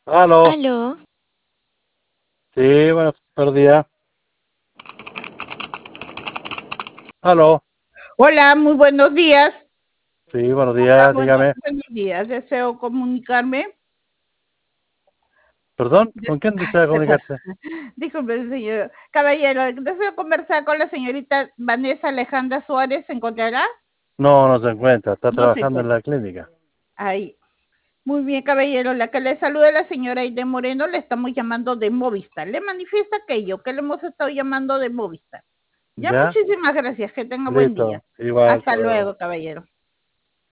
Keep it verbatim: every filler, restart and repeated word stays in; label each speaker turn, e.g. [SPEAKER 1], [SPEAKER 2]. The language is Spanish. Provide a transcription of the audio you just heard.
[SPEAKER 1] Aló,
[SPEAKER 2] Aló,
[SPEAKER 1] sí, buenos, buenos días. Aló,
[SPEAKER 3] Hola, muy buenos días.
[SPEAKER 1] sí, buenos
[SPEAKER 3] Hola,
[SPEAKER 1] días,
[SPEAKER 3] bueno,
[SPEAKER 1] dígame.
[SPEAKER 3] buenos días. Deseo comunicarme.
[SPEAKER 1] ¿Perdón? ¿Con
[SPEAKER 3] des-
[SPEAKER 1] quién
[SPEAKER 3] Ay,
[SPEAKER 1] desea
[SPEAKER 3] perdón.
[SPEAKER 1] comunicarse?
[SPEAKER 3] Disculpe, señor. Caballero, deseo conversar con la señorita Vanessa Alejandra Suárez. ¿Se encontrará?
[SPEAKER 1] No, no se encuentra, está
[SPEAKER 3] No se
[SPEAKER 1] trabajando en
[SPEAKER 3] encuentra.
[SPEAKER 1] la clínica.
[SPEAKER 3] Ahí. Muy bien, caballero. La que le saluda es la señora Aide Moreno. Le estamos llamando de Movistar. Le manifiesta aquello que le hemos estado llamando de Movistar. Ya,
[SPEAKER 1] ¿Ya?
[SPEAKER 3] muchísimas gracias. Que tenga buen día.
[SPEAKER 1] Listo, igual,
[SPEAKER 3] Hasta
[SPEAKER 1] hasta luego.
[SPEAKER 3] luego, caballero.